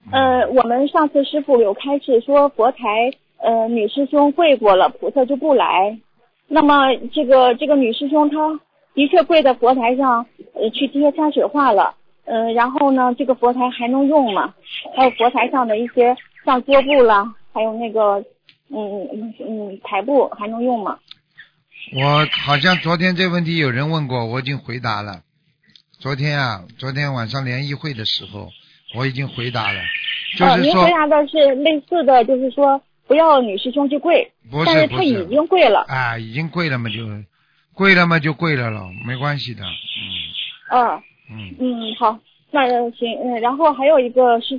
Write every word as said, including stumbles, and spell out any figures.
呃，我们上次师傅有开示说佛台呃女师兄跪过了，菩萨就不来。那么这个这个女师兄她的确跪在佛台上，呃去贴山水画了，呃然后呢这个佛台还能用吗？还有佛台上的一些像桌布啦，还有那个嗯嗯嗯台布还能用吗？ 我好像昨天这问题有人问过，我已经回答了。昨天啊，昨天晚上联谊会的时候，我已经回答了，就是说， 呃、您回答的是类似的，就是说不要女师兄去跪， 不是但是不是她已经跪了。 啊，已经跪了嘛就跪了嘛就跪了了，没关系的。 嗯嗯嗯，好，那行，嗯，然后还有一个师